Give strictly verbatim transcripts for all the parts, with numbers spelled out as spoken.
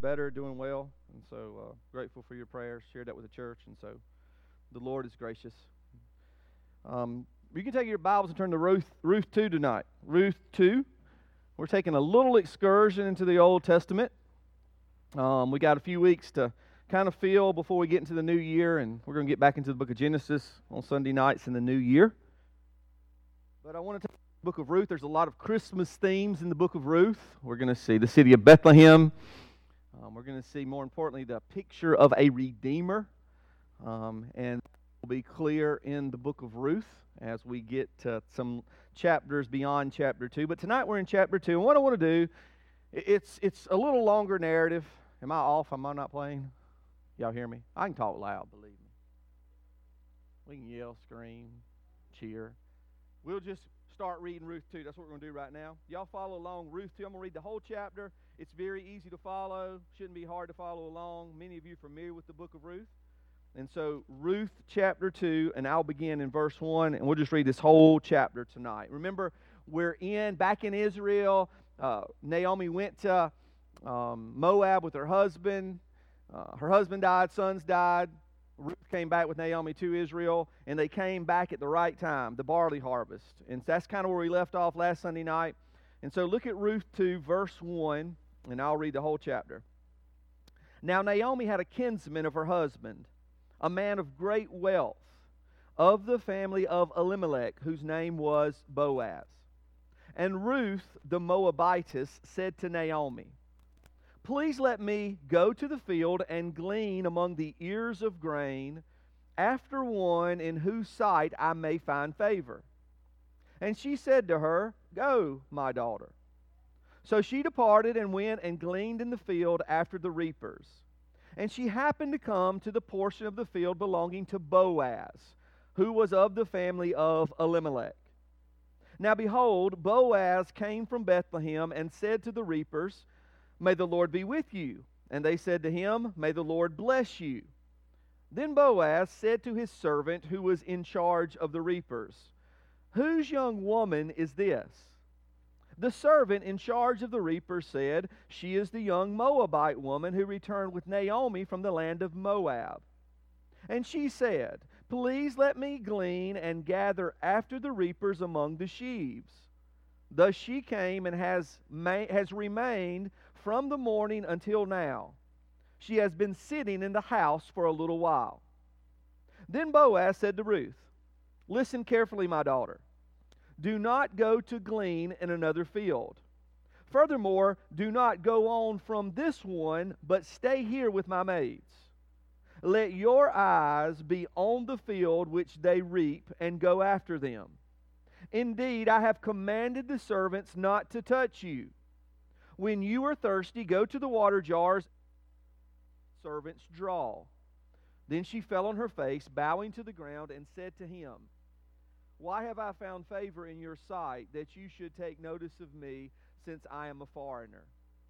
better, doing well, and so uh, grateful for your prayers. Shared that with the church, and so the Lord is gracious. Um, you can take your Bibles and turn to Ruth, Ruth two tonight. Ruth two. We're taking a little excursion into the Old Testament. Um, we got a few weeks to kind of feel before we get into the new year, and we're going to get back into the book of Genesis on Sunday nights in the new year. But I want to take the book of Ruth. There's a lot of Christmas themes in the book of Ruth. We're going to see the city of Bethlehem. Um, we're going to see, more importantly, the picture of a Redeemer. Um, and will be clear in the book of Ruth as we get to some chapters beyond chapter two. But tonight we're in chapter two, and what I want to do, it's it's a little longer narrative. Am I off? Am I not playing? Y'all hear me? I can talk loud, believe me. We can yell, scream, cheer. We'll just start reading Ruth two. That's what we're going to do right now. Y'all follow along Ruth two. I'm going to read the whole chapter. It's very easy to follow. Shouldn't be hard to follow along. Many of you are familiar with the book of Ruth. And so Ruth chapter two, and I'll begin in verse one, and we'll just read this whole chapter tonight. Remember, we're in, back in Israel. Uh, Naomi went to um, Moab with her husband. Uh, her husband died, sons died. Ruth came back with Naomi to Israel, and they came back at the right time, the barley harvest. And that's kind of where we left off last Sunday night. And so look at Ruth two, verse one, and I'll read the whole chapter. Now Naomi had a kinsman of her husband, a man of great wealth, of the family of Elimelech, whose name was Boaz. And Ruth the Moabitess said to Naomi, "Please let me go to the field and glean among the ears of grain after one in whose sight I may find favor." And she said to her, "Go, my daughter." So she departed and went and gleaned in the field after the reapers. And she happened to come to the portion of the field belonging to Boaz, who was of the family of Elimelech. Now behold, Boaz came from Bethlehem and said to the reapers, "May the Lord be with you." And they said to him, "May the Lord bless you." Then Boaz said to his servant who was in charge of the reapers, "Whose young woman is this?" The servant in charge of the reapers said, "She is the young Moabite woman who returned with Naomi from the land of Moab." And she said, "Please let me glean and gather after the reapers among the sheaves." Thus she came and has, ma- has remained from the morning until now. She has been sitting in the house for a little while. Then Boaz said to Ruth, "Listen carefully, my daughter. Do not go to glean in another field. Furthermore, do not go on from this one, but stay here with my maids. Let your eyes be on the field which they reap, and go after them. Indeed, I have commanded the servants not to touch you. When you are thirsty, go to the water jars. Servants draw." Then she fell on her face, bowing to the ground, and said to him, "Why have I found favor in your sight, that you should take notice of me, since I am a foreigner?"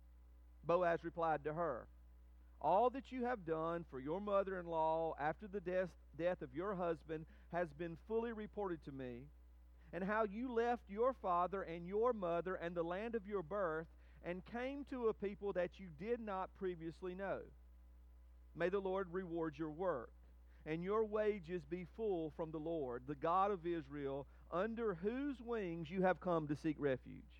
Boaz replied to her, "All that you have done for your mother-in-law after the death, death of your husband has been fully reported to me, and how you left your father and your mother and the land of your birth, and came to a people that you did not previously know. May the Lord reward your work, and your wages be full from the Lord, the God of Israel, under whose wings you have come to seek refuge."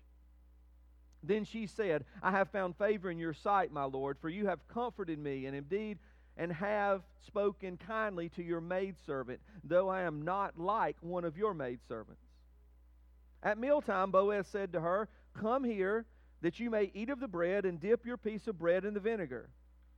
Then she said, "I have found favor in your sight, my Lord, for you have comforted me, and indeed, and have spoken kindly to your maidservant, though I am not like one of your maidservants." At mealtime, Boaz said to her, "Come here, that you may eat of the bread, and dip your piece of bread in the vinegar."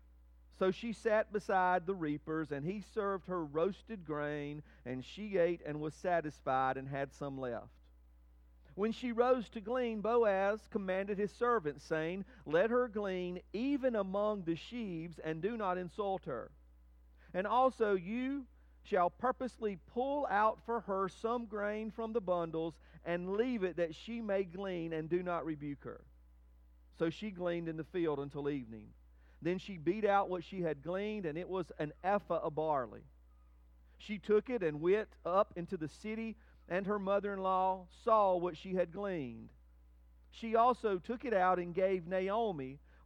So she sat beside the reapers, and he served her roasted grain, and she ate and was satisfied, and had some left. When she rose to glean, Boaz commanded his servant, saying, "Let her glean even among the sheaves, and do not insult her. And also you shall purposely pull out for her some grain from the bundles, and leave it that she may glean, and do not rebuke her." So she gleaned in the field until evening. Then she beat out what she had gleaned, and it was an ephah of barley. She took it and went up into the city, and her mother-in-law saw what she had gleaned. She also took it out and gave Naomi,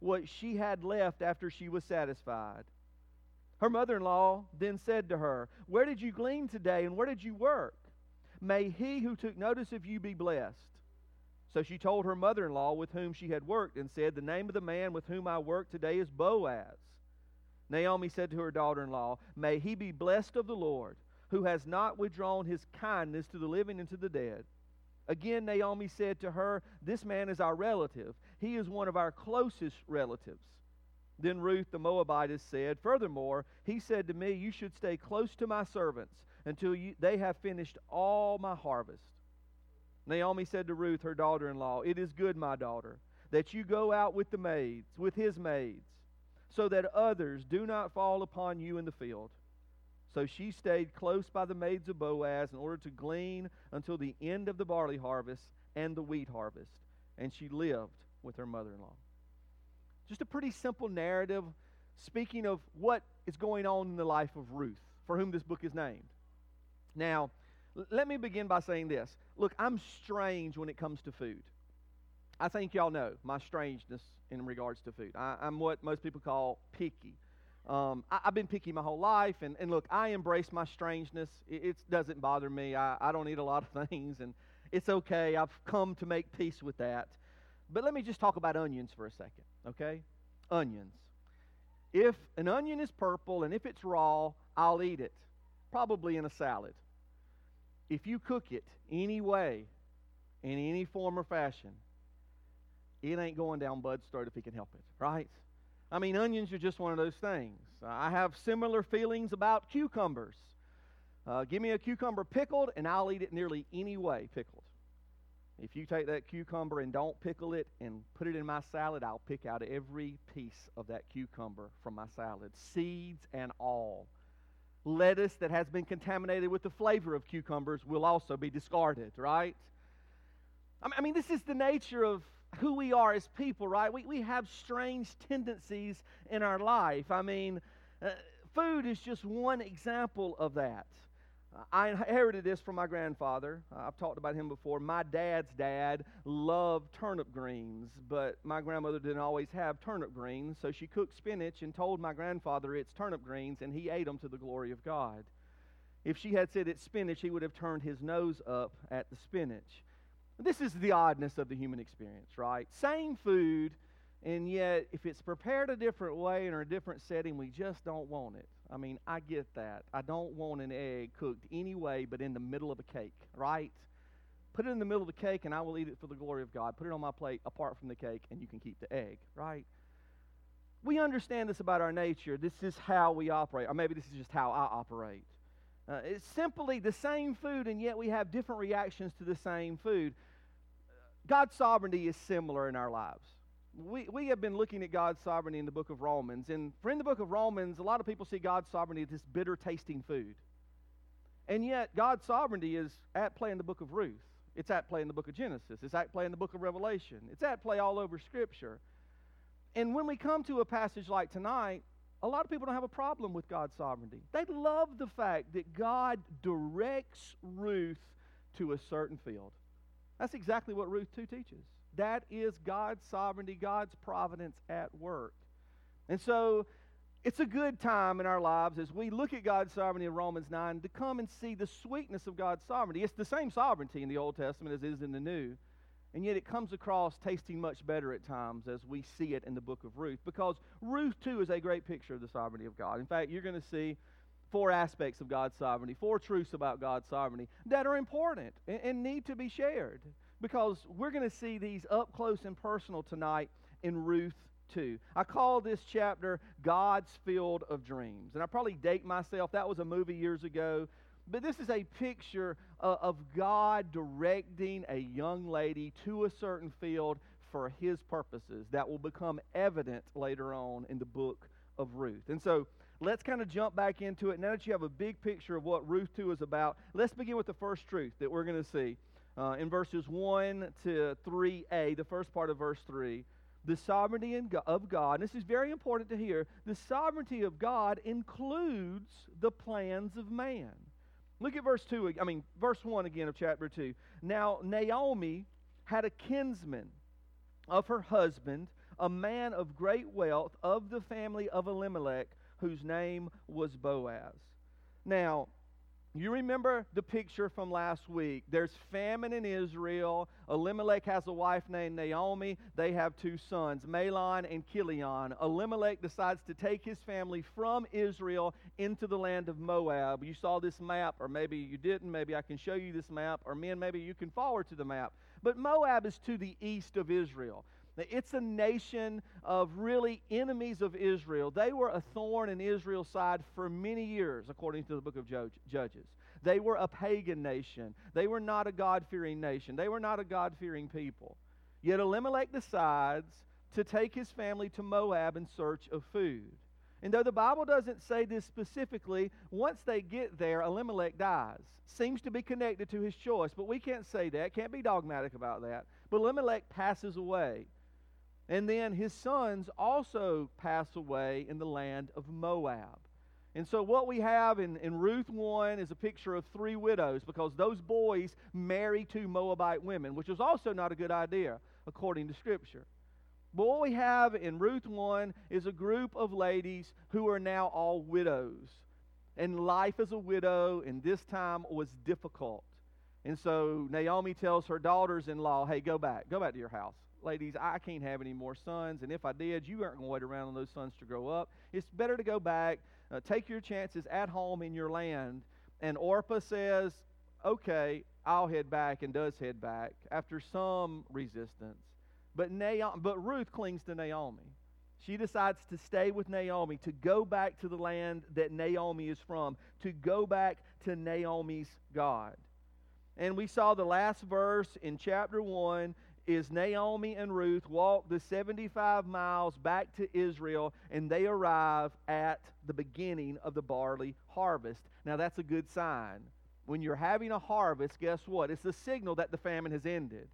what she had left after she was satisfied. Her mother-in-law then said to her, "Where did you glean today, and where did you work? May he who took notice of you be blessed." So she told her mother-in-law with whom she had worked, and said, "The name of the man with whom I work today is Boaz." Naomi said to her daughter-in-law, "May he be blessed of the Lord, who has not withdrawn his kindness to the living and to the dead." Again, Naomi said to her, "This man is our relative. He is one of our closest relatives." Then Ruth the Moabitess said, "Furthermore, he said to me, 'You should stay close to my servants until you, they have finished all my harvest.'" Naomi said to Ruth, her daughter-in-law, "It is good, my daughter, that you go out with the maids, with his maids, so that others do not fall upon you in the field." So she stayed close by the maids of Boaz in order to glean until the end of the barley harvest and the wheat harvest. And she lived with her mother-in-law. Just a pretty simple narrative speaking of what is going on in the life of Ruth, for whom this book is named. Now, l- let me begin by saying this. Look, I'm strange when it comes to food. I think y'all know my strangeness in regards to food. I, I'm what most people call picky. Um, I, I've been picky my whole life, and, and look, I embrace my strangeness. It, it doesn't bother me. I, I don't eat a lot of things, and it's okay. I've come to make peace with that. But let me just talk about onions for a second, okay? Onions. If an onion is purple and if it's raw, I'll eat it, probably in a salad. If you cook it any way, in any form or fashion, it ain't going down Bud's throat if he can help it, right? I mean, onions are just one of those things. I have similar feelings about cucumbers. Uh, give me a cucumber pickled, and I'll eat it nearly any way pickled. If you take that cucumber and don't pickle it and put it in my salad, I'll pick out every piece of that cucumber from my salad, seeds and all. Lettuce that has been contaminated with the flavor of cucumbers will also be discarded, right? I mean, this is the nature of who we are as people, right? We, we have strange tendencies in our life. I mean, uh, food is just one example of that. I inherited this from my grandfather. Uh, I've talked about him before. My dad's dad loved turnip greens, but my grandmother didn't always have turnip greens, so she cooked spinach and told my grandfather it's turnip greens, and he ate them to the glory of God. If she had said it's spinach, he would have turned his nose up at the spinach. This is the oddness of the human experience, right? Same food, and yet if it's prepared a different way or a different setting, we just don't want it. I mean, I get that. I don't want an egg cooked any way but in the middle of a cake, right? Put it in the middle of the cake and I will eat it for the glory of God. Put it on my plate apart from the cake and you can keep the egg, right? We understand this about our nature. This is how we operate, or maybe this is just how I operate. Uh, it's simply the same food, and yet we have different reactions to the same food. God's sovereignty is similar in our lives. We we have been looking at God's sovereignty in the book of Romans. And for in the book of Romans, a lot of people see God's sovereignty as this bitter-tasting food. And yet, God's sovereignty is at play in the book of Ruth. It's at play in the book of Genesis. It's at play in the book of Revelation. It's at play all over Scripture. And when we come to a passage like tonight, a lot of people don't have a problem with God's sovereignty. They love the fact that God directs Ruth to a certain field. That's exactly what Ruth two teaches. That is God's sovereignty, God's providence at work. And so it's a good time in our lives as we look at God's sovereignty in Romans nine to come and see the sweetness of God's sovereignty. It's the same sovereignty in the Old Testament as it is in the New. And yet it comes across tasting much better at times as we see it in the book of Ruth, because Ruth too is a great picture of the sovereignty of God. In fact, you're going to see four aspects of God's sovereignty, four truths about God's sovereignty that are important and, and need to be shared, because we're going to see these up close and personal tonight in Ruth two. I call this chapter God's Field of Dreams. And I probably date myself. That was a movie years ago. But this is a picture uh, of God directing a young lady to a certain field for His purposes that will become evident later on in the book of Ruth. And so let's kind of jump back into it. Now that you have a big picture of what Ruth two is about, let's begin with the first truth that we're going to see. Uh, in verses one to three a, the first part of verse three, the sovereignty of God, and this is very important to hear, the sovereignty of God includes the plans of man. Look at verse two, I mean, verse one again of chapter two. Now, Naomi had a kinsman of her husband, a man of great wealth of the family of Elimelech, whose name was Boaz. Now, you remember the picture from last week. There's famine in Israel. Elimelech has a wife named Naomi. They have two sons, Mahlon and Chilion. Elimelech decides to take his family from Israel into the land of Moab. You saw this map, or maybe you didn't. Maybe I can show you this map, or men, maybe you can forward to the map. But Moab is to the east of Israel. It's a nation of really enemies of Israel. They were a thorn in Israel's side for many years, according to the book of Judges. They were a pagan nation. They were not a God-fearing nation. They were not a God-fearing people. Yet Elimelech decides to take his family to Moab in search of food. And though the Bible doesn't say this specifically, once they get there, Elimelech dies. Seems to be connected to his choice, but we can't say that. Can't be dogmatic about that. But Elimelech passes away. And then his sons also pass away in the land of Moab. And so what we have in, in Ruth one is a picture of three widows, because those boys marry two Moabite women, which was also not a good idea, according to Scripture. But what we have in Ruth one is a group of ladies who are now all widows. And life as a widow in this time was difficult. And so Naomi tells her daughters-in-law, hey, go back. Go back to your house. Ladies, I can't have any more sons, and if I did, you aren't going to wait around on those sons to grow up. It's better to go back, uh, take your chances at home in your land. And Orpah says, okay, I'll head back, and does head back after some resistance. But, Naomi, but Ruth clings to Naomi. She decides to stay with Naomi, to go back to the land that Naomi is from, to go back to Naomi's God. And we saw the last verse in chapter one is Naomi and Ruth walk the seventy-five miles back to Israel, and they arrive at the beginning of the barley harvest. Now that's a good sign. When you're having a harvest, guess what? It's a signal that the famine has ended.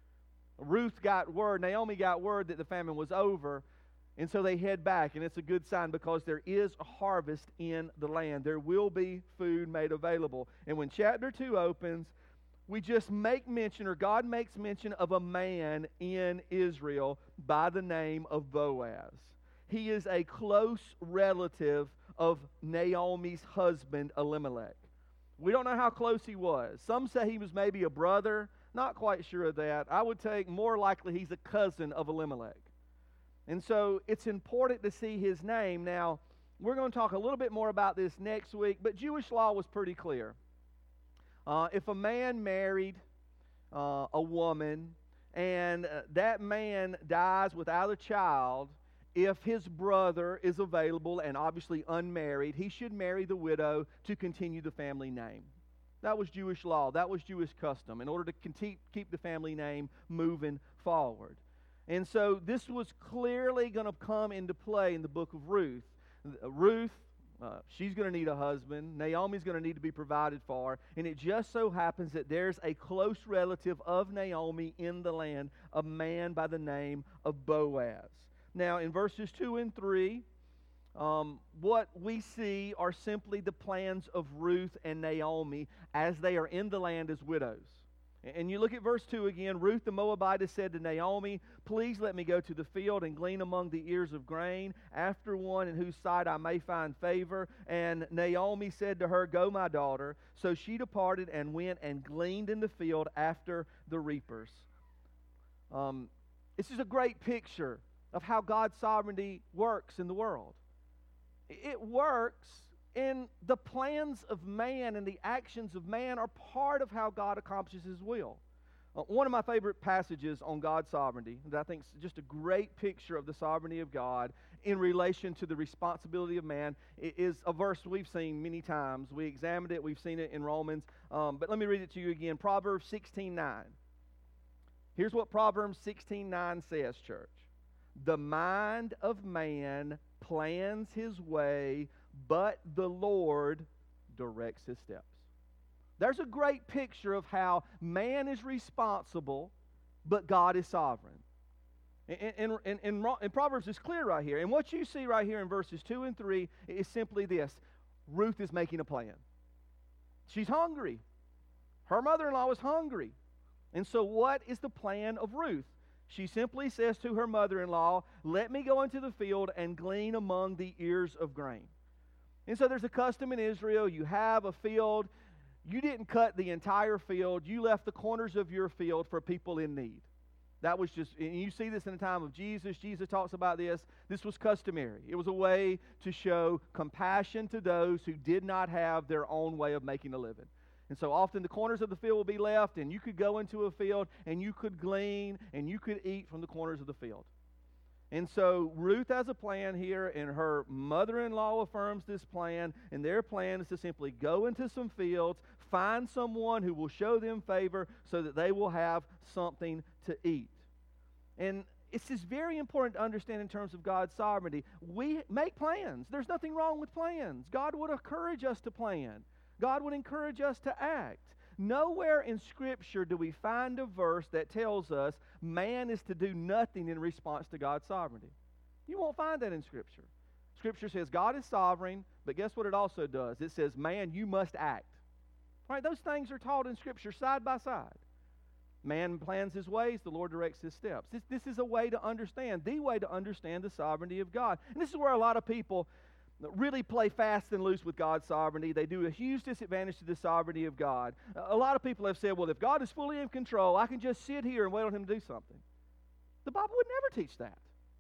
Ruth got word, Naomi got word that the famine was over, and so they head back, and it's a good sign because there is a harvest in the land. There will be food made available. And when chapter two opens, we just make mention, or God makes mention of a man in Israel by the name of Boaz. He is a close relative of Naomi's husband, Elimelech. We don't know how close he was. Some say he was maybe a brother. Not quite sure of that. I would take more likely he's a cousin of Elimelech. And so it's important to see his name. Now, we're going to talk a little bit more about this next week, but Jewish law was pretty clear. Uh, if a man married uh, a woman and uh, that man dies without a child, if his brother is available and obviously unmarried, he should marry the widow to continue the family name. That was Jewish law. That was Jewish custom in order to keep, keep the family name moving forward. And so this was clearly going to come into play in the book of Ruth. Ruth, uh, she's going to need a husband. Naomi's going to need to be provided for. And it just so happens that there's a close relative of Naomi in the land, a man by the name of Boaz. Now, in verses two and three, um, what we see are simply the plans of Ruth and Naomi as they are in the land as widows. And you look at verse two again. Ruth the Moabitess said to Naomi, please let me go to the field and glean among the ears of grain, after one in whose sight I may find favor. And Naomi said to her, go, my daughter. So she departed and went and gleaned in the field after the reapers. Um, this is a great picture of how God's sovereignty works in the world. It works in the plans of man, and the actions of man are part of how God accomplishes His will. Uh, one of my favorite passages on God's sovereignty, that I think is just a great picture of the sovereignty of God in relation to the responsibility of man, is a verse we've seen many times. We examined it, we've seen it in Romans, um, but let me read it to you again. Proverbs sixteen nine. Here's what Proverbs sixteen nine says, church. The mind of man plans his way, but the Lord directs his steps. There's a great picture of how man is responsible, but God is sovereign. And, and, and, and Proverbs is clear right here. And what you see right here in verses two and three is simply this. Ruth is making a plan. She's hungry. Her mother-in-law is hungry. And so what is the plan of Ruth? She simply says to her mother-in-law, let me go into the field and glean among the ears of grain. And so there's a custom in Israel. You have a field. You didn't cut the entire field. You left the corners of your field for people in need. That was just, and you see this in the time of Jesus. Jesus talks about this. This was customary. It was a way to show compassion to those who did not have their own way of making a living. And so often the corners of the field will be left, and you could go into a field, and you could glean, and you could eat from the corners of the field. And so Ruth has a plan here, and her mother-in-law affirms this plan, and their plan is to simply go into some fields, find someone who will show them favor so that they will have something to eat. And it's just very important to understand in terms of God's sovereignty. We make plans. There's nothing wrong with plans. God would encourage us to plan. God would encourage us to act. Nowhere in Scripture do we find a verse that tells us man is to do nothing in response to God's sovereignty. You won't find that in Scripture. Scripture says God is sovereign, but guess what it also does? It says, man, you must act. Right? Those things are taught in Scripture side by side. Man plans his ways, the Lord directs his steps. This, this is a way to understand, the way to understand the sovereignty of God. And this is where a lot of people really play fast and loose with God's sovereignty. They do a huge disadvantage to the sovereignty of God. A lot of people have said, well, if God is fully in control, I can just sit here and wait on Him to do something. The Bible would never teach that.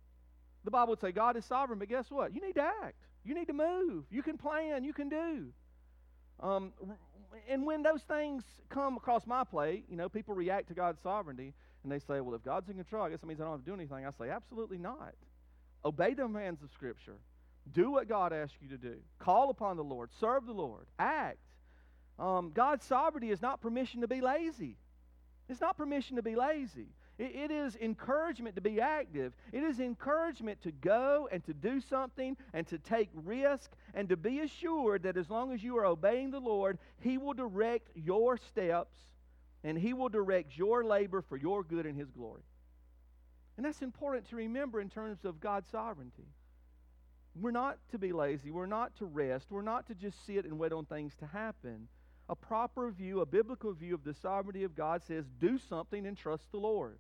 The Bible would say God is sovereign, but guess what? You need to act. You need to move. You can plan. You can do. Um, and when those things come across my plate, you know, people react to God's sovereignty, and they say, well, if God's in control, I guess that means I don't have to do anything. I say, absolutely not. Obey the commands of Scripture. Do what God asks you to do. Call upon the Lord. Serve the Lord. Act. Um, God's sovereignty is not permission to be lazy. It's not permission to be lazy. It, it is encouragement to be active. It is encouragement to go and to do something and to take risk and to be assured that as long as you are obeying the Lord, He will direct your steps and He will direct your labor for your good and His glory. And that's important to remember in terms of God's sovereignty. We're not to be lazy. We're not to rest. We're not to just sit and wait on things to happen. A proper view, a biblical view of the sovereignty of God says, do something and trust the Lord.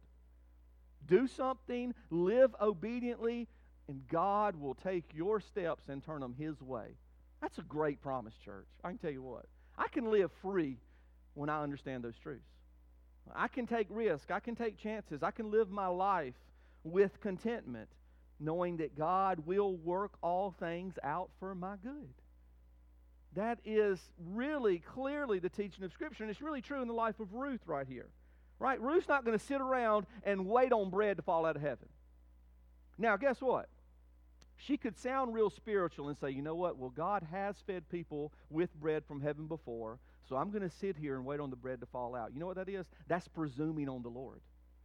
Do something, live obediently, and God will take your steps and turn them His way. That's a great promise, church. I can tell you what. I can live free when I understand those truths. I can take risk. I can take chances. I can live my life with contentment, knowing that God will work all things out for my good. That is really clearly the teaching of Scripture, and it's really true in the life of Ruth right here. Right? Ruth's not going to sit around and wait on bread to fall out of heaven. Now, guess what? She could sound real spiritual and say, you know what? Well, God has fed people with bread from heaven before, so I'm going to sit here and wait on the bread to fall out. You know what that is? That's presuming on the Lord.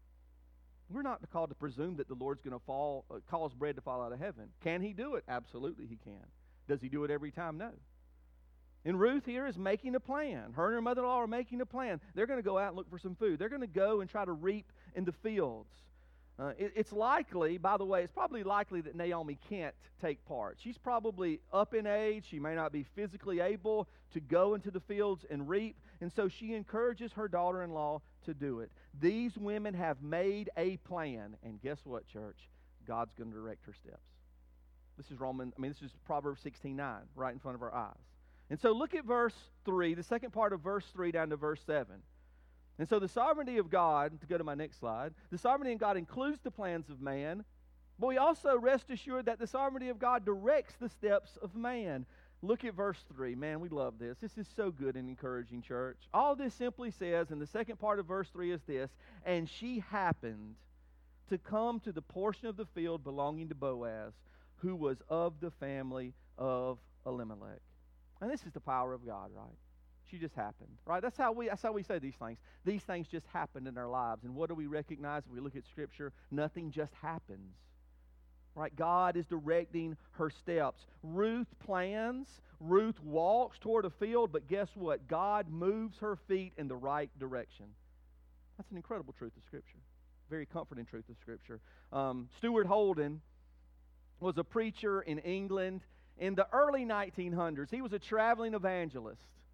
We're not called to presume that the Lord's going to fall, uh, cause bread to fall out of heaven. Can He do it? Absolutely He can. Does He do it every time? No. And Ruth here is making a plan. Her and her mother-in-law are making a plan. They're going to go out and look for some food. They're going to go and try to reap in the fields. Uh, it, it's likely, by the way, it's probably likely that Naomi can't take part. She's probably up in age. She may not be physically able to go into the fields and reap. And so she encourages her daughter-in-law to do it. These women have made a plan. And guess what, church? God's going to direct her steps. This is Roman, I mean, this is Proverbs sixteen nine, right in front of our eyes. And so look at verse three, the second part of verse three down to verse seven. And so the sovereignty of God, to go to my next slide, the sovereignty of God includes the plans of man, but we also rest assured that the sovereignty of God directs the steps of man. Look at verse three. Man, we love this. This is so good and encouraging, church. All this simply says, and the second part of verse three is this, and she happened to come to the portion of the field belonging to Boaz, who was of the family of Elimelech. And this is the power of God, right? She just happened, right? That's how we that's how we say these things. These things just happened in our lives. And what do we recognize when we look at Scripture? Nothing just happens. Right? God is directing her steps. Ruth plans. Ruth walks toward a field, but guess what? God moves her feet in the right direction. That's an incredible truth of Scripture. Very comforting truth of Scripture. Um, Stuart Holden was a preacher in England in the early nineteen hundreds. He was a traveling evangelist.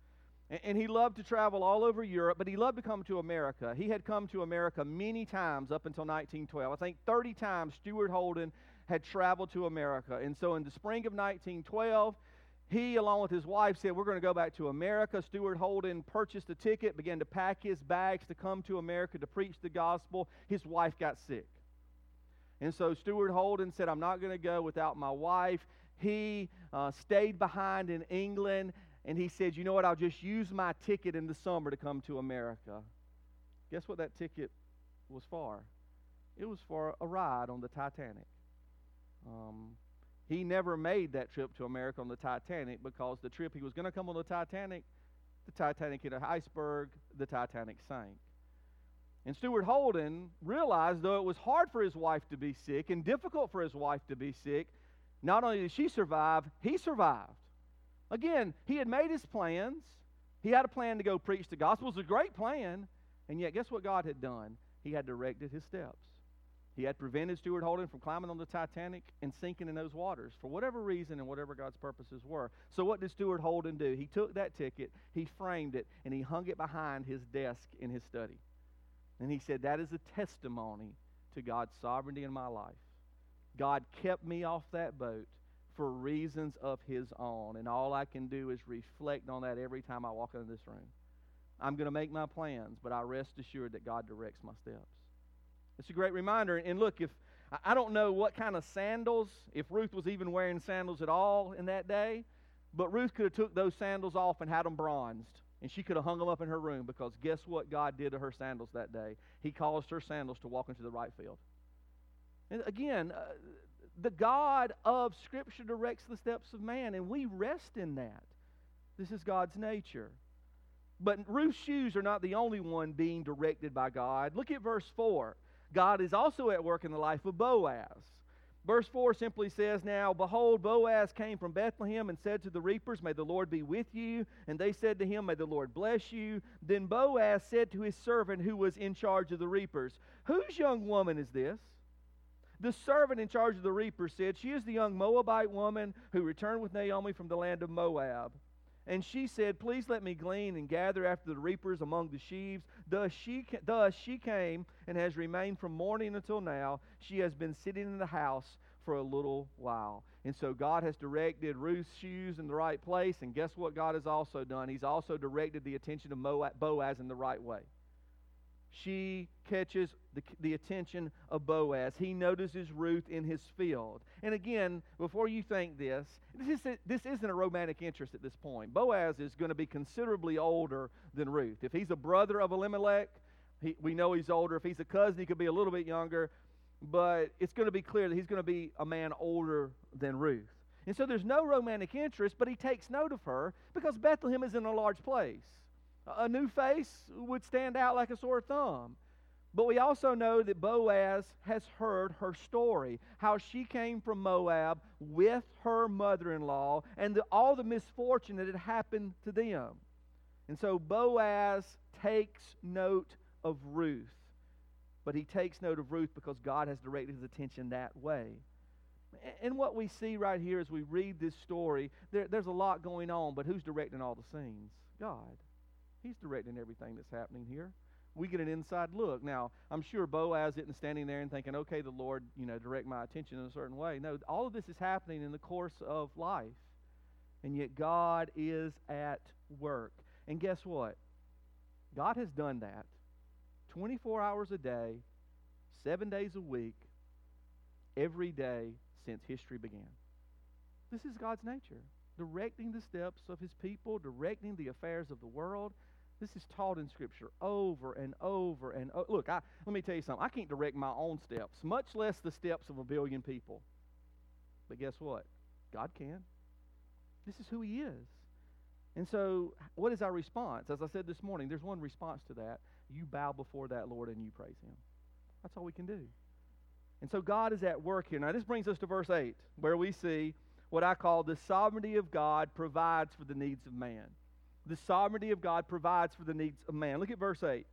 And, and he loved to travel all over Europe, but he loved to come to America. He had come to America many times up until nineteen twelve. I think thirty times Stuart Holden had traveled to America. And so in the spring of nineteen twelve, he, along with his wife, said, we're going to go back to America. Stuart Holden purchased a ticket, began to pack his bags to come to America to preach the gospel. His wife got sick. And so Stuart Holden said, I'm not going to go without my wife. He uh, stayed behind in England, and he said, you know what, I'll just use my ticket in the summer to come to America. Guess what that ticket was for? It was for a ride on the Titanic. Um... He never made that trip to America on the Titanic because the trip he was going to come on the Titanic, the Titanic hit an iceberg, the Titanic sank. And Stuart Holden realized, though it was hard for his wife to be sick and difficult for his wife to be sick, not only did she survive, he survived. Again, he had made his plans. He had a plan to go preach the gospel. It was a great plan. And yet, guess what God had done? He had directed his steps. He had prevented Stuart Holden from climbing on the Titanic and sinking in those waters for whatever reason and whatever God's purposes were. So what did Stuart Holden do? He took that ticket, he framed it, and he hung it behind his desk in his study. And he said, that is a testimony to God's sovereignty in my life. God kept me off that boat for reasons of His own, and all I can do is reflect on that every time I walk into this room. I'm going to make my plans, but I rest assured that God directs my steps. It's a great reminder. And look, if I don't know what kind of sandals, if Ruth was even wearing sandals at all in that day, but Ruth could have took those sandals off and had them bronzed, and she could have hung them up in her room, because guess what God did to her sandals that day? He caused her sandals to walk into the right field. And again, uh, the God of Scripture directs the steps of man, and we rest in that. This is God's nature. But Ruth's shoes are not the only one being directed by God. Look at verse four. God is also at work in the life of Boaz. Verse four simply says, now, behold, Boaz came from Bethlehem and said to the reapers, may the Lord be with you. And they said to him, may the Lord bless you. Then Boaz said to his servant who was in charge of the reapers, whose young woman is this? The servant in charge of the reapers said, she is the young Moabite woman who returned with Naomi from the land of Moab. And she said, please let me glean and gather after the reapers among the sheaves. Thus she, thus she came and has remained from morning until now. She has been sitting in the house for a little while. And so God has directed Ruth's shoes in the right place. And guess what God has also done? He's also directed the attention of Moab, Boaz in the right way. She catches the, the attention of Boaz. He notices Ruth in his field. And again, before you think this, this, is, this isn't a romantic interest at this point. Boaz is going to be considerably older than Ruth. If he's a brother of Elimelech, he, we know he's older. If he's a cousin, he could be a little bit younger. But it's going to be clear that he's going to be a man older than Ruth. And so there's no romantic interest, but he takes note of her because Bethlehem is in a large place. A new face would stand out like a sore thumb. But we also know that Boaz has heard her story, how she came from Moab with her mother-in-law and the, all the misfortune that had happened to them. And so Boaz takes note of Ruth. But he takes note of Ruth because God has directed his attention that way. And what we see right here as we read this story, there, there's a lot going on, but who's directing all the scenes? God. He's directing everything that's happening here. We get an inside look. Now, I'm sure Boaz isn't standing there and thinking, okay, the Lord, you know, direct my attention in a certain way. No, all of this is happening in the course of life. And yet God is at work. And guess what? God has done that twenty-four hours a day, seven days a week, every day since history began. This is God's nature. Directing the steps of His people, directing the affairs of the world. This is taught in Scripture over and over and over. Look, I, let me tell you something. I can't direct my own steps, much less the steps of a billion people. But guess what? God can. This is who He is. And so, what is our response? As I said this morning, there's one response to that. You bow before that Lord and you praise Him. That's all we can do. And so God is at work here. Now, this brings us to verse eight, where we see what I call the sovereignty of God provides for the needs of man. The sovereignty of God provides for the needs of man. Look at verse eight.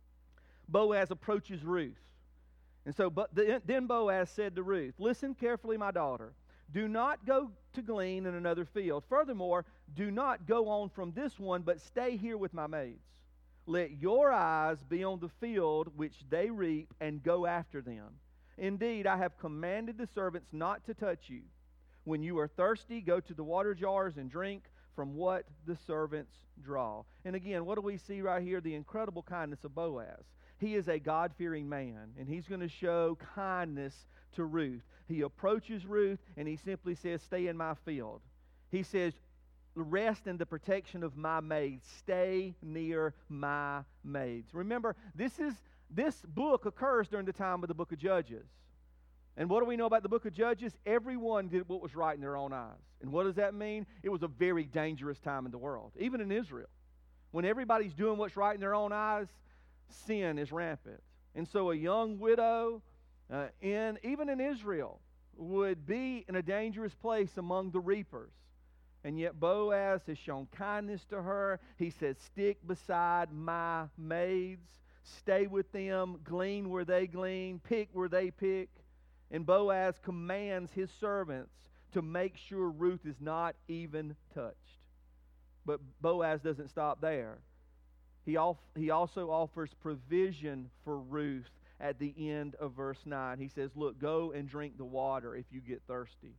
Boaz approaches Ruth. And so but the, then Boaz said to Ruth, listen carefully, my daughter. do not go to glean in another field. Furthermore, do not go on from this one, but stay here with my maids. Let your eyes be on the field which they reap, and go after them. Indeed, I have commanded the servants not to touch you. When you are thirsty, go to the water jars and drink from what the servants draw. And again, what do we see right here? The incredible kindness of Boaz. He is a God-fearing man, and he's going to show kindness to Ruth. He approaches Ruth, and he simply says, stay in my field. He says, rest in the protection of my maids. Stay near my maids. Remember, this is this book occurs during the time of the book of Judges. And what do we know about the book of Judges? Everyone did what was right in their own eyes. And what does that mean? It was a very dangerous time in the world, even in Israel. When everybody's doing what's right in their own eyes, sin is rampant. And so a young widow, uh, in even in Israel, would be in a dangerous place among the reapers. And yet Boaz has shown kindness to her. He says, stick beside my maids. Stay with them. Glean where they glean. Pick where they pick. And Boaz commands his servants to make sure Ruth is not even touched. But Boaz doesn't stop there. He, al- he also offers provision for Ruth at the end of verse nine. He says, look, go and drink the water if you get thirsty.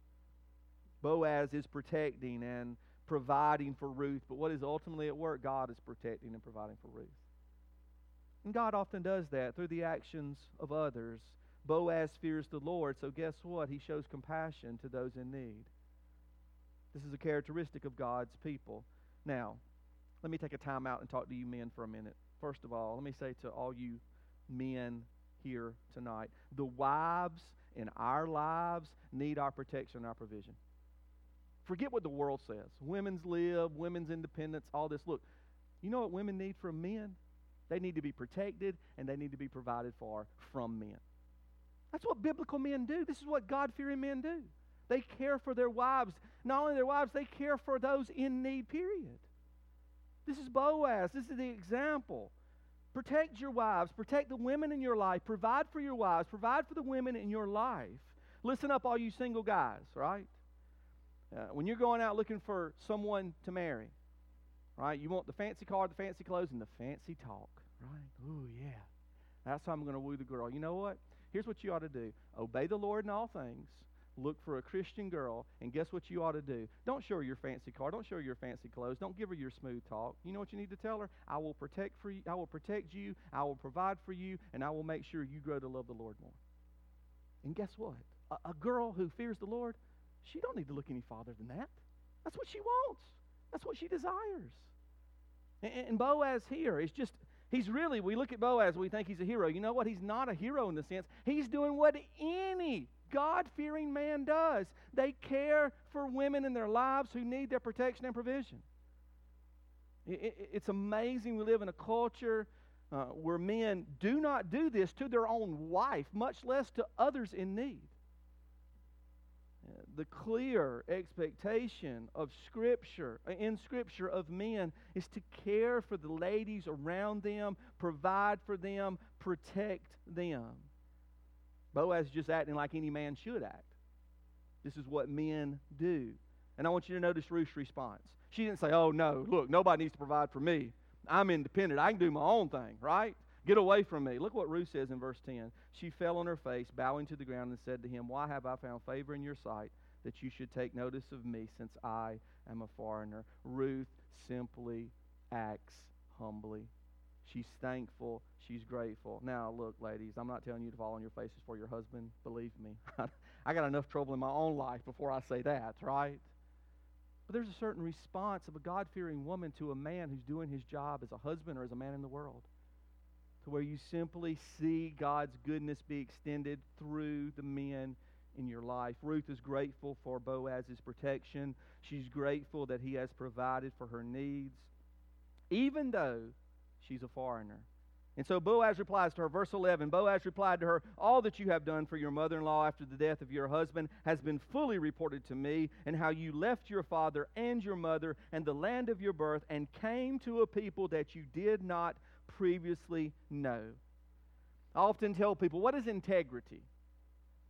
Boaz is protecting and providing for Ruth, but what is ultimately at work? God is protecting and providing for Ruth. And God often does that through the actions of others. Boaz fears the Lord, so guess what? He shows compassion to those in need. This is a characteristic of God's people. Now, let me take a time out and talk to you men for a minute. First of all, let me say to all you men here tonight, the wives in our lives need our protection and our provision. Forget what the world says. Women's lib, women's independence, all this. Look, you know what women need from men? They need to be protected, and they need to be provided for from men. That's what biblical men do. This is what God-fearing men do. They care for their wives. Not only their wives, they care for those in need, period. This is Boaz. This is the example. Protect your wives. Protect the women in your life. Provide for your wives. Provide for the women in your life. Listen up, all you single guys, right? Uh, when you're going out looking for someone to marry, right? You want the fancy car, the fancy clothes, and the fancy talk, right? Ooh, yeah. That's how I'm going to woo the girl. You know what? Here's what you ought to do. Obey the Lord in all things. Look for a Christian girl, and guess what you ought to do? Don't show her your fancy car. Don't show her your fancy clothes. Don't give her your smooth talk. You know what you need to tell her? I will protect for you. I will protect you. I will provide for you, and I will make sure you grow to love the Lord more. And guess what? A, a girl who fears the Lord, she don't need to look any farther than that. That's what she wants. That's what she desires. And, and Boaz here is just, he's really, we look at Boaz and we think he's a hero. You know what? He's not a hero in the sense. He's doing what any God-fearing man does. They care for women in their lives who need their protection and provision. It, it, it's amazing we live in a culture uh, where men do not do this to their own wife, much less to others in need. The clear expectation of Scripture, in Scripture of men, is to care for the ladies around them, provide for them, protect them. Boaz is just acting like any man should act. This is what men do. And I want you to notice Ruth's response. She didn't say, oh no, look, nobody needs to provide for me. I'm independent. I can do my own thing, right? Get away from me. Look what Ruth says in verse ten. She fell on her face, bowing to the ground, and said to him, why have I found favor in your sight, that you should take notice of me, since I am a foreigner? Ruth simply acts humbly. She's thankful. She's grateful. Now, look, ladies, I'm not telling you to fall on your faces for your husband. Believe me. I got enough trouble in my own life before I say that, right? But there's a certain response of a God-fearing woman to a man who's doing his job as a husband or as a man in the world, to where you simply see God's goodness be extended through the men in your life. Ruth is grateful for Boaz's protection. She's grateful that he has provided for her needs, even though she's a foreigner. And so Boaz replies to her, verse eleven, Boaz replied to her, all that you have done for your mother-in-law after the death of your husband has been fully reported to me, and how you left your father and your mother and the land of your birth and came to a people that you did not previously know. I often tell people, what is integrity?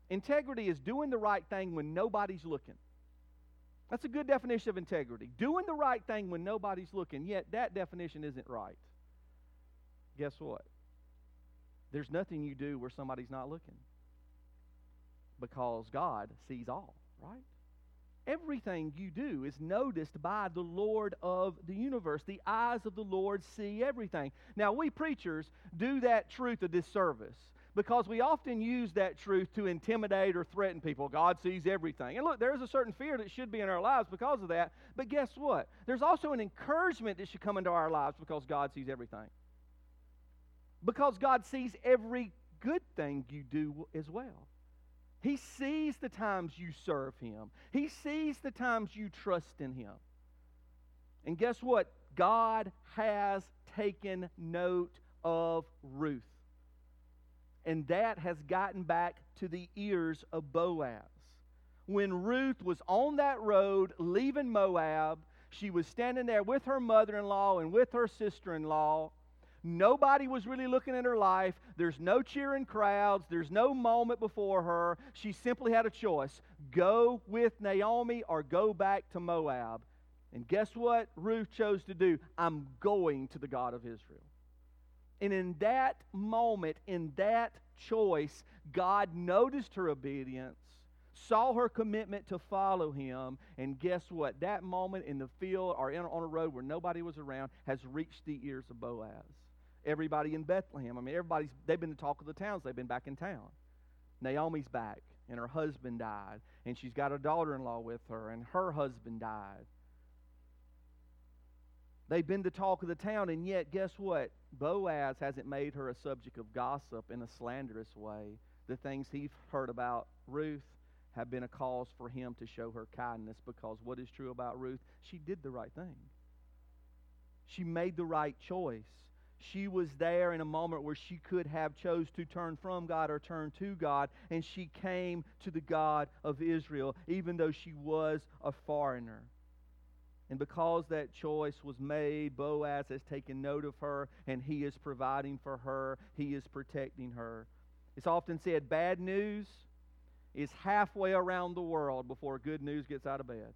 Integrity is doing the right thing when nobody's looking. That's a good definition of integrity. Doing the right thing when nobody's looking, yet that definition isn't right. Guess what? There's nothing you do where somebody's not looking. Because God sees all, right? Everything you do is noticed by the Lord of the universe. The eyes of the Lord see everything. Now, we preachers do that truth a disservice because we often use that truth to intimidate or threaten people. God sees everything. And look, there is a certain fear that should be in our lives because of that. But guess what? There's also an encouragement that should come into our lives because God sees everything. Because God sees every good thing you do as well. He sees the times you serve Him. He sees the times you trust in Him. And guess what? God has taken note of Ruth. And that has gotten back to the ears of Boaz. When Ruth was on that road leaving Moab, she was standing there with her mother-in-law and with her sister-in-law. Nobody was really looking at her life. There's no cheering crowds. There's no moment before her. She simply had a choice. Go with Naomi or go back to Moab. And guess what Ruth chose to do? I'm going to the God of Israel. And in that moment, in that choice, God noticed her obedience, saw her commitment to follow Him, and guess what? That moment in the field or in, on a road where nobody was around has reached the ears of Boaz. Everybody in Bethlehem, I mean, everybody's, they've been the talk of the towns. They've been back in town. Naomi's back, and her husband died, and she's got a daughter-in-law with her, and her husband died. They've been the talk of the town, and yet, guess what? Boaz hasn't made her a subject of gossip in a slanderous way. The things he's heard about Ruth have been a cause for him to show her kindness, because what is true about Ruth? She did the right thing. She made the right choice. She was there in a moment where she could have chose to turn from God or turn to God, and she came to the God of Israel, even though she was a foreigner. And because that choice was made, Boaz has taken note of her, and he is providing for her. He is protecting her. It's often said, bad news is halfway around the world before good news gets out of bed.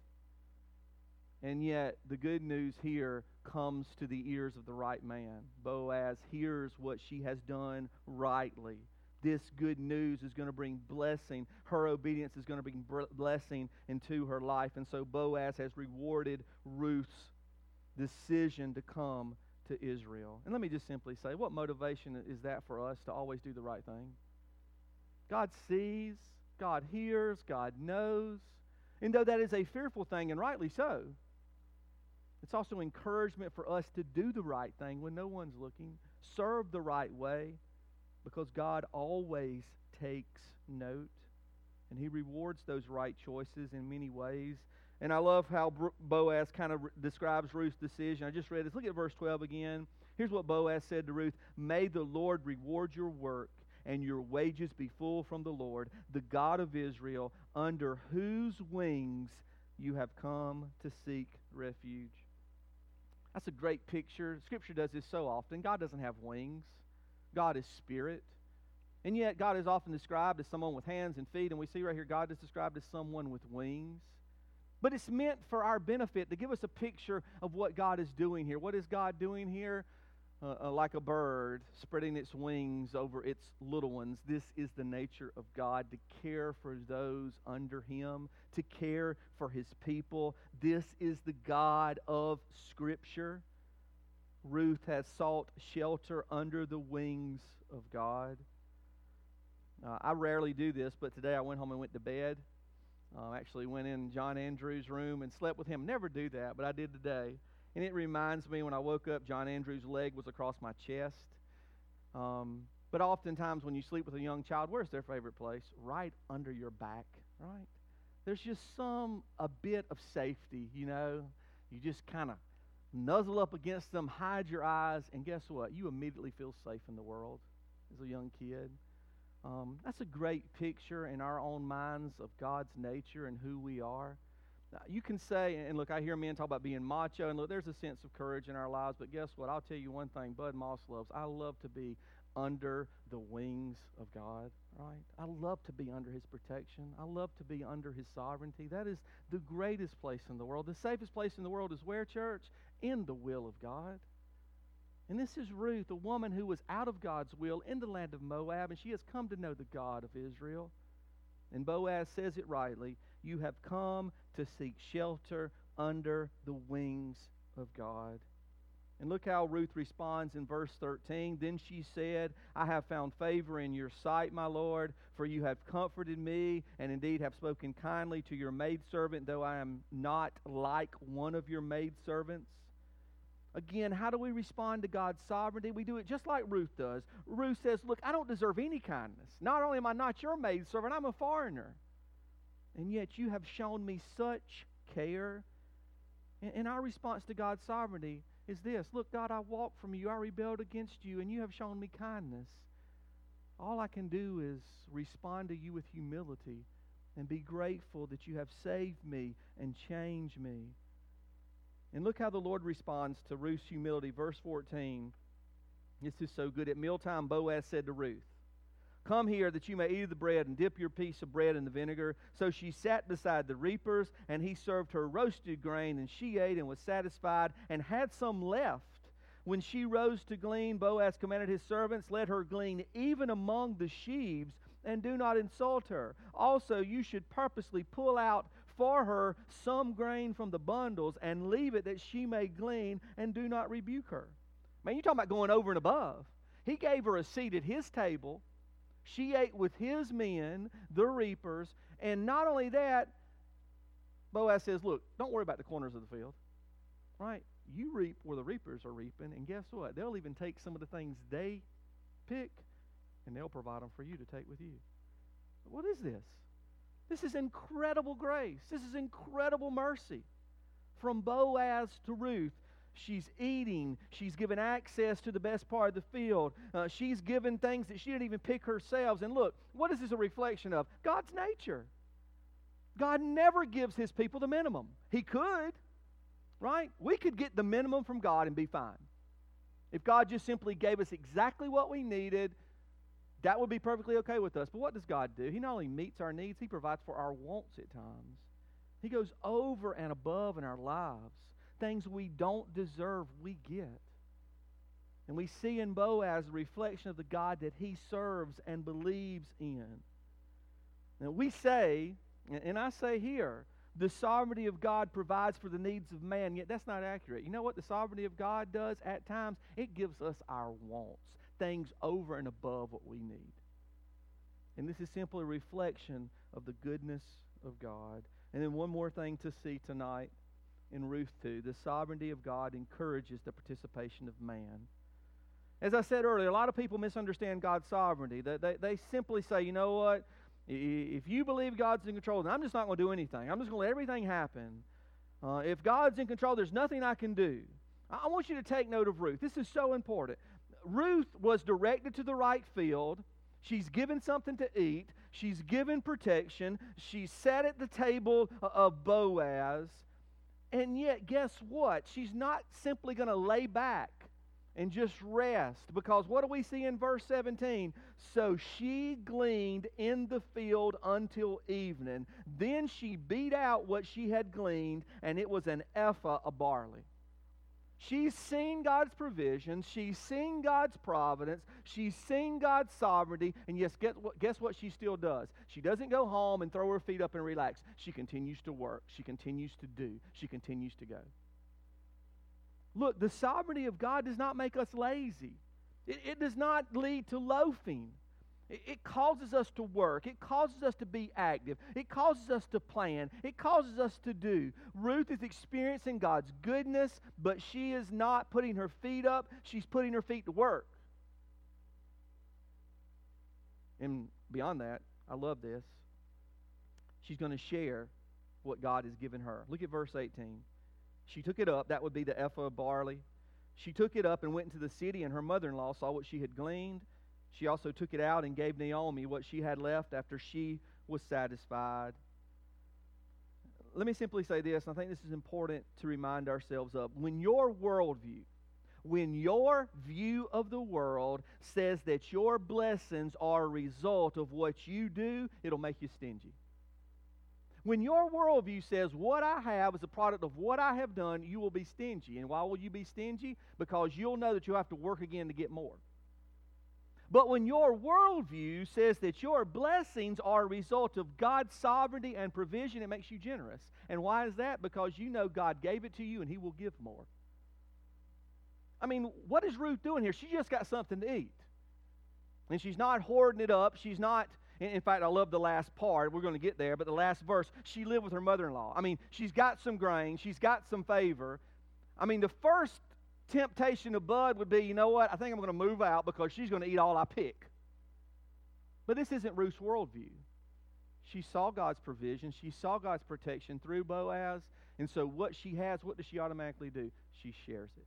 And yet, the good news here comes to the ears of the right man. Boaz hears what she has done rightly. This good news is going to bring blessing. Her obedience is going to bring blessing into her life. And so Boaz has rewarded Ruth's decision to come to Israel. And let me just simply say, what motivation is that for us to always do the right thing? God sees, God hears, God knows. And though that is a fearful thing, and rightly so, it's also encouragement for us to do the right thing when no one's looking. Serve the right way. Because God always takes note, and He rewards those right choices in many ways. And I love how Boaz kind of describes Ruth's decision. I just read this. Look at verse twelve again. Here's what Boaz said to Ruth. May the Lord reward your work, and your wages be full from the Lord, the God of Israel, under whose wings you have come to seek refuge. That's a great picture. Scripture does this so often. God doesn't have wings. God is spirit. And yet God is often described as someone with hands and feet, and we see right here God is described as someone with wings. But it's meant for our benefit to give us a picture of what God is doing here. What is God doing here? Uh, uh, like a bird spreading its wings over its little ones. This is the nature of God, to care for those under Him, to care for His people. This is the God of Scripture. Ruth has sought shelter under the wings of God. Uh, I rarely do this, but today I went home and went to bed. I uh, actually went in John Andrews' room and slept with him. Never do that, but I did today. And it reminds me, when I woke up, John Andrews' leg was across my chest. Um, but oftentimes when you sleep with a young child, where's their favorite place? Right under your back, right? There's just some, a bit of safety, you know. You just kind of nuzzle up against them, hide your eyes, and guess what? You immediately feel safe in the world as a young kid. Um, that's a great picture in our own minds of God's nature and who we are. Now, you can say, and look, I hear men talk about being macho, and look, there's a sense of courage in our lives, but guess what? I'll tell you one thing Bud Moss loves. I love to be under the wings of God, right? I love to be under His protection. I love to be under His sovereignty. That is the greatest place in the world. The safest place in the world is where, church? In the will of God. And this is Ruth, a woman who was out of God's will in the land of Moab, and she has come to know the God of Israel. And Boaz says it rightly, you have come to seek shelter under the wings of God. And look how Ruth responds in verse thirteen. Then she said, I have found favor in your sight, my Lord, for you have comforted me, and indeed have spoken kindly to your maidservant, though I am not like one of your maidservants. Again, how do we respond to God's sovereignty? We do it just like Ruth does. Ruth says, look, I don't deserve any kindness. Not only am I not your maidservant, I'm a foreigner. And yet you have shown me such care. And our response to God's sovereignty is this. Look, God, I walked from you. I rebelled against you, and you have shown me kindness. All I can do is respond to you with humility and be grateful that you have saved me and changed me. And look how the Lord responds to Ruth's humility. Verse fourteen. This is so good. At mealtime, Boaz said to Ruth, come here that you may eat of the bread and dip your piece of bread in the vinegar. So she sat beside the reapers, and he served her roasted grain, and she ate and was satisfied and had some left. When she rose to glean, Boaz commanded his servants, let her glean even among the sheaves, and do not insult her. Also, you should purposely pull out for her some grain from the bundles and leave it that she may glean, and do not rebuke her. Man, you're talking about going over and above. He gave her a seat at his table. She ate with his men, the reapers, and not only that, Boaz says, look, don't worry about the corners of the field, right? You reap where the reapers are reaping, and guess what? They'll even take some of the things they pick, and they'll provide them for you to take with you. What is this? This is incredible grace. This is incredible mercy. From Boaz to Ruth, she's eating. She's given access to the best part of the field. Uh, she's given things that she didn't even pick herself. And look, what is this a reflection of? God's nature. God never gives His people the minimum. He could, right? We could get the minimum from God and be fine. If God just simply gave us exactly what we needed, that would be perfectly okay with us. But what does God do? He not only meets our needs, He provides for our wants at times. He goes over and above in our lives. Things we don't deserve, we get. And we see in Boaz a reflection of the God that he serves and believes in. Now we say, and I say here, the sovereignty of God provides for the needs of man, yet that's not accurate. You know what the sovereignty of God does at times? It gives us our wants. Things over and above what we need. And this is simply a reflection of the goodness of God. And then one more thing to see tonight in Ruth two. The sovereignty of God encourages the participation of man. As I said earlier, a lot of people misunderstand God's sovereignty. They, they, they simply say, you know what? If you believe God's in control, then I'm just not going to do anything. I'm just going to let everything happen. Uh, if God's in control, there's nothing I can do. I want you to take note of Ruth. This is so important. Ruth was directed to the right field. She's given something to eat. She's given protection. She's sat at the table of Boaz. And yet, guess what? She's not simply going to lay back and just rest. Because what do we see in verse seventeen? So she gleaned in the field until evening. Then she beat out what she had gleaned, and it was an ephah of barley. She's seen God's provision. She's seen God's providence. She's seen God's sovereignty. And yes, guess what, guess what she still does? She doesn't go home and throw her feet up and relax. She continues to work. She continues to do. She continues to go. Look, the sovereignty of God does not make us lazy. It, it does not lead to loafing. It, it causes us to work. It causes us to be active. It causes us to plan. It causes us to do. Ruth is experiencing God's goodness, but she is not putting her feet up. She's putting her feet to work. And beyond that, I love this. She's going to share what God has given her. Look at verse eighteen. She took it up. That would be the ephah of barley. She took it up and went into the city, and her mother-in-law saw what she had gleaned. She also took it out and gave Naomi what she had left after she was satisfied. Let me simply say this, and I think this is important to remind ourselves of. When your worldview, When your view of the world says that your blessings are a result of what you do, it'll make you stingy. When your worldview says what I have is a product of what I have done, you will be stingy. And why will you be stingy? Because you'll know that you'll have to work again to get more. But when your worldview says that your blessings are a result of God's sovereignty and provision, it makes you generous. And why is that? Because you know God gave it to you and He will give more. I mean, what is Ruth doing here? She just got something to eat. And she's not hoarding it up. She's not, in fact, I love the last part. We're going to get there, but the last verse, she lived with her mother-in-law. I mean, she's got some grain. She's got some favor. I mean, the first temptation of Bud would be, you know what, I think I'm going to move out because she's going to eat all I pick. But this isn't Ruth's worldview. She saw God's provision. She saw God's protection through Boaz. And so what she has, what does she automatically do? She shares it.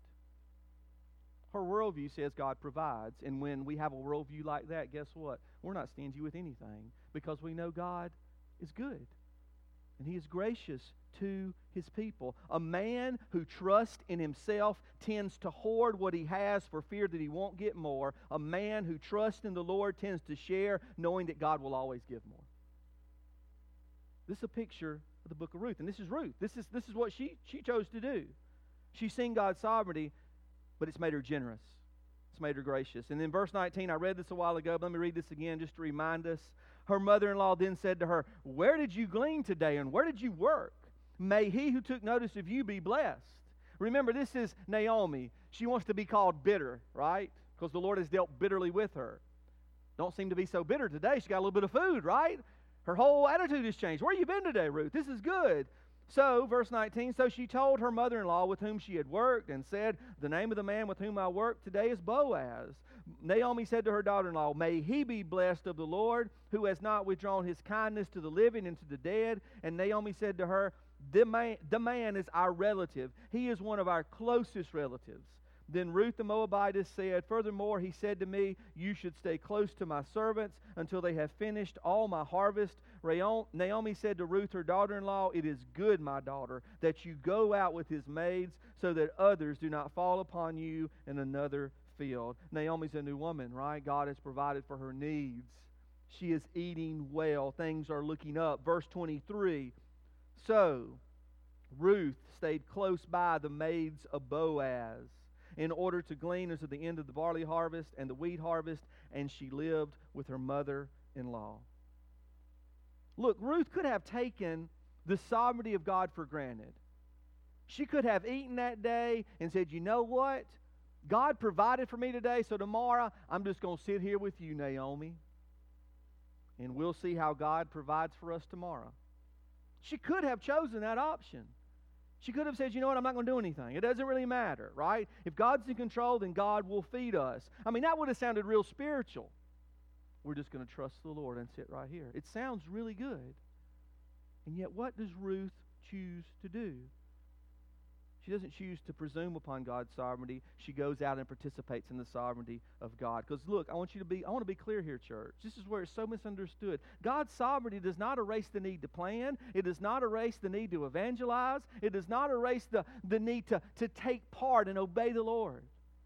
Her worldview says God provides. And when we have a worldview like that, guess what? We're not stingy with anything because we know God is good. And He is gracious to His people. A man who trusts in himself tends to hoard what he has for fear that he won't get more. A man who trusts in the Lord tends to share, knowing that God will always give more. This is a picture of the book of Ruth. And this is Ruth. This is, this is what she, she chose to do. She's seen God's sovereignty, but it's made her generous. It's made her gracious. And then verse nineteen, I read this a while ago, but let me read this again just to remind us. Her mother-in-law then said to her, "Where did you glean today, and where did you work? May he who took notice of you be blessed." Remember, this is Naomi. She wants to be called bitter, right? Because the Lord has dealt bitterly with her. Don't seem to be so bitter today. She got a little bit of food, right? Her whole attitude has changed. Where you been today, Ruth? This is good. So, verse nineteen, so she told her mother-in-law with whom she had worked and said, "The name of the man with whom I work today is Boaz." Naomi said to her daughter-in-law, "May he be blessed of the Lord, who has not withdrawn His kindness to the living and to the dead." And Naomi said to her, the man, the man is our relative. He is one of our closest relatives. Then Ruth the Moabitess said, "Furthermore, he said to me, you should stay close to my servants until they have finished all my harvest." Naomi said to Ruth, her daughter-in-law, "It is good, my daughter, that you go out with his maids so that others do not fall upon you in another field." Naomi's a new woman, right? God has provided for her needs. She is eating well. Things are looking up. Verse twenty-three, so Ruth stayed close by the maids of Boaz in order to glean until the end of the barley harvest and the wheat harvest, and she lived with her mother-in-law. Look, Ruth could have taken the sovereignty of God for granted. She could have eaten that day and said, "You know what? God provided for me today, so tomorrow I'm just going to sit here with you, Naomi, and we'll see how God provides for us tomorrow." She could have chosen that option. She could have said, "You know what, I'm not going to do anything. It doesn't really matter," right? If God's in control, then God will feed us. I mean, that would have sounded real spiritual. We're just going to trust the Lord and sit right here. It sounds really good. And yet, what does Ruth choose to do? She doesn't choose to presume upon God's sovereignty. She goes out and participates in the sovereignty of God. Because look, I want you to be, I want to be clear here, church. This is where it's so misunderstood. God's sovereignty does not erase the need to plan. It does not erase the need to evangelize. It does not erase the, the need to, to take part and obey the Lord.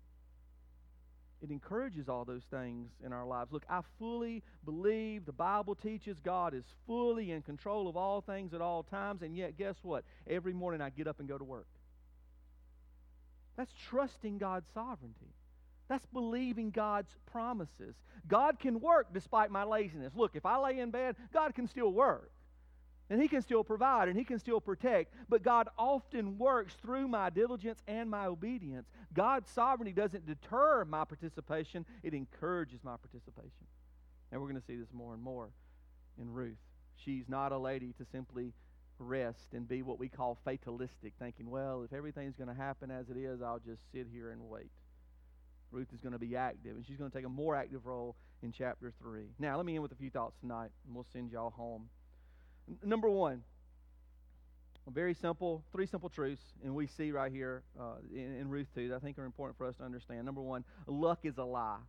It encourages all those things in our lives. Look, I fully believe the Bible teaches God is fully in control of all things at all times. And yet, guess what? Every morning I get up and go to work. That's trusting God's sovereignty. That's believing God's promises. God can work despite my laziness. Look, if I lay in bed, God can still work. And He can still provide and He can still protect. But God often works through my diligence and my obedience. God's sovereignty doesn't deter my participation. It encourages my participation. And we're going to see this more and more in Ruth. She's not a lady to simply rest and be what we call fatalistic, thinking, well, if everything's going to happen as it is, I'll just sit here and wait. Ruth is going to be active, and she's going to take a more active role in chapter three. Now, let me end with a few thoughts tonight, and we'll send y'all home. N- number one, a very simple, three simple truths, and we see right here uh, in, in Ruth two that I think are important for us to understand. Number one, luck is a lie.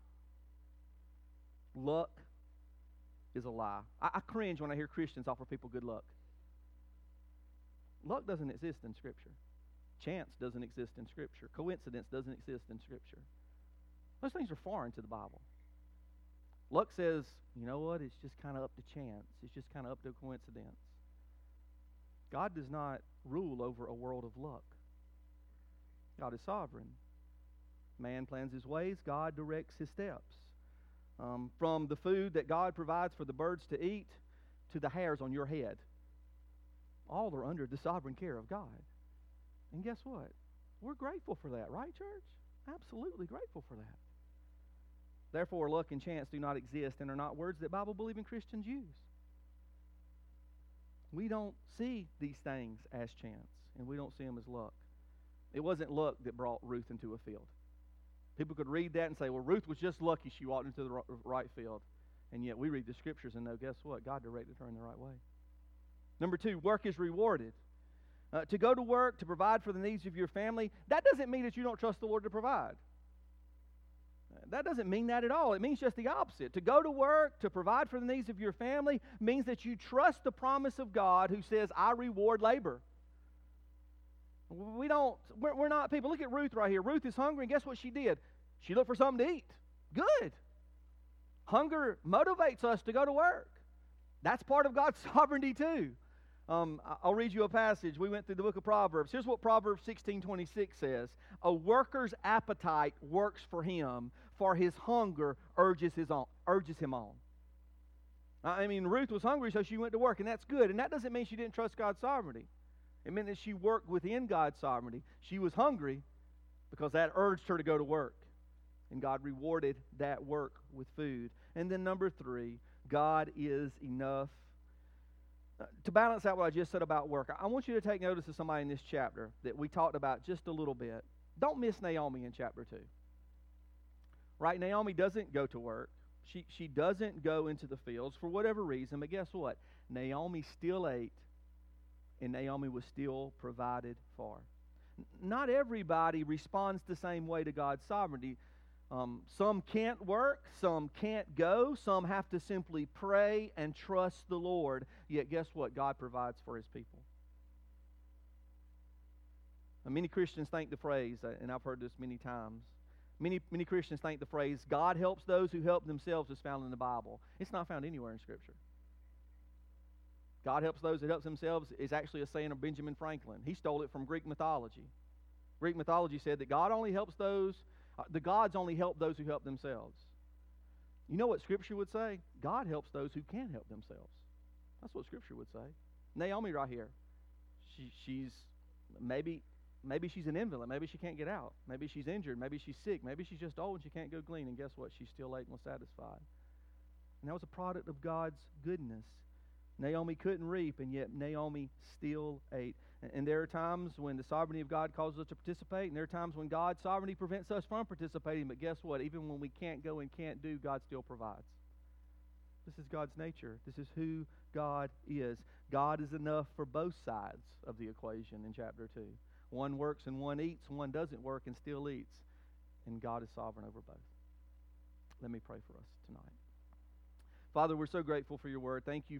Luck is a lie. I, I cringe when I hear Christians offer people good luck. Luck doesn't exist in Scripture. Chance doesn't exist in Scripture. Coincidence doesn't exist in Scripture. Those things are foreign to the Bible. Luck says, you know what, it's just kind of up to chance. It's just kind of up to coincidence. God does not rule over a world of luck. God is sovereign. Man plans his ways. God directs his steps. Um, from the food that God provides for the birds to eat to the hairs on your head, all are under the sovereign care of God. And guess what? We're grateful for that, right, church? Absolutely grateful for that. Therefore, luck and chance do not exist and are not words that Bible-believing Christians use. We don't see these things as chance, and we don't see them as luck. It wasn't luck that brought Ruth into a field. People could read that and say, well, Ruth was just lucky she walked into the right field. And yet we read the Scriptures and know, guess what? God directed her in the right way. Number two, work is rewarded. Uh, to go to work, to provide for the needs of your family, that doesn't mean that you don't trust the Lord to provide. That doesn't mean that at all. It means just the opposite. To go to work, to provide for the needs of your family, means that you trust the promise of God who says, I reward labor. We don't, we're, we're not people. Look at Ruth right here. Ruth is hungry, and guess what she did? She looked for something to eat. Good. Hunger motivates us to go to work. That's part of God's sovereignty too. Um, I'll read you a passage. We went through the book of Proverbs. Here's what Proverbs sixteen twenty-six says. A worker's appetite works for him, for his hunger urges, his on, urges him on. I mean, Ruth was hungry, so she went to work, and that's good. And that doesn't mean she didn't trust God's sovereignty. It meant that she worked within God's sovereignty. She was hungry because that urged her to go to work. And God rewarded that work with food. And then number three, God is enough. Uh, to balance out what I just said about work, I want you to take notice of somebody in this chapter that we talked about just a little bit. Don't miss Naomi in chapter two. Right? Naomi doesn't go to work. She, she doesn't go into the fields for whatever reason. But guess what? Naomi still ate, and Naomi was still provided for. Not everybody responds the same way to God's sovereignty. Um, some can't work, some can't go, some have to simply pray and trust the Lord. Yet guess what? God provides for His people. Now, many Christians think the phrase, and I've heard this many times, many, many Christians think the phrase, God helps those who help themselves, is found in the Bible. It's not found anywhere in Scripture. God helps those that help themselves is actually a saying of Benjamin Franklin. He stole it from Greek mythology. Greek mythology said that God only helps those The gods only help those who help themselves. You know what Scripture would say? God helps those who can help themselves. That's what Scripture would say. Naomi right here, she, she's maybe maybe she's an invalid. Maybe she can't get out. Maybe she's injured. Maybe she's sick. Maybe she's just old and she can't go glean. And guess what? She still ate and was satisfied. And that was a product of God's goodness. Naomi couldn't reap, and yet Naomi still ate. And there are times when the sovereignty of God causes us to participate, and there are times when God's sovereignty prevents us from participating. But guess what? Even when we can't go and can't do, God still provides. This is God's nature. This is who God is. God is enough for both sides of the equation in chapter two. One works and one eats, one doesn't work and still eats. And God is sovereign over both. Let me pray for us tonight. Father, we're so grateful for your word. Thank you